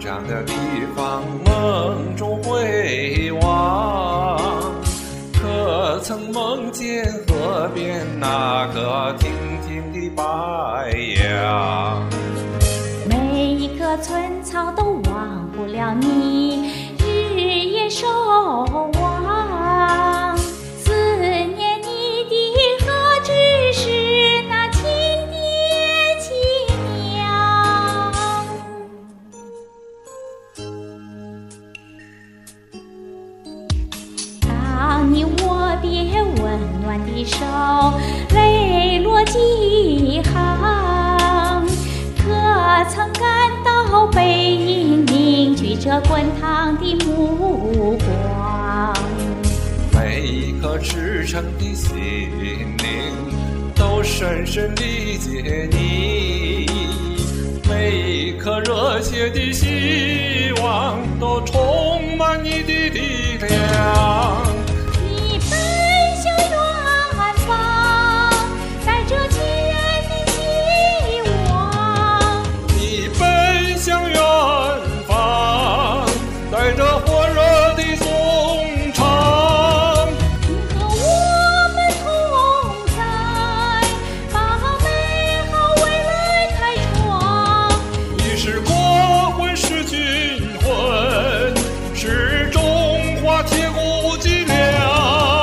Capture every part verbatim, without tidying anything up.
长的地方，梦中回望，可曾梦见河边那个亭亭的白杨？ 每一棵寸草都忘不了你，日夜守望。思念你的何止是那情蝶轻描？当你握别温暖的手，泪落几行，可曾感到背影凝聚着滚烫的目光？ 每一颗赤诚的心灵都深深理解你，每一颗热切的希望都充满你的力量。 你奔向远方，带着亲人的希望。 你奔向远方，带着火热的颂唱。 你和我们同在，把美好未来开创。 你是国魂，是军魂，是中华铁骨脊梁。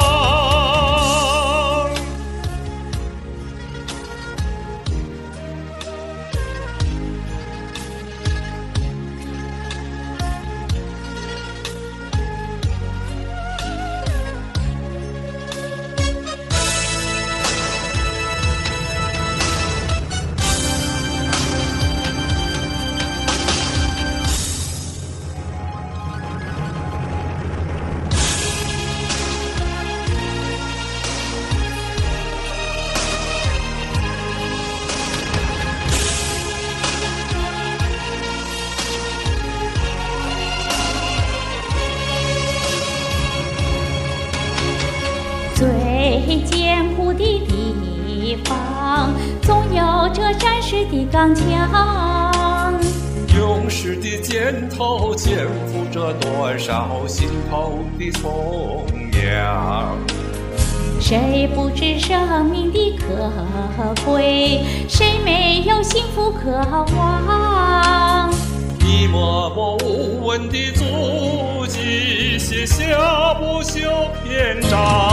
最坚固的地方，总有着战士的刚强。 勇士的肩头肩负着多少心头的崇仰？ 谁不知生命的可贵？谁没有幸福渴望？ 你默默无闻的足迹，写下不朽篇章。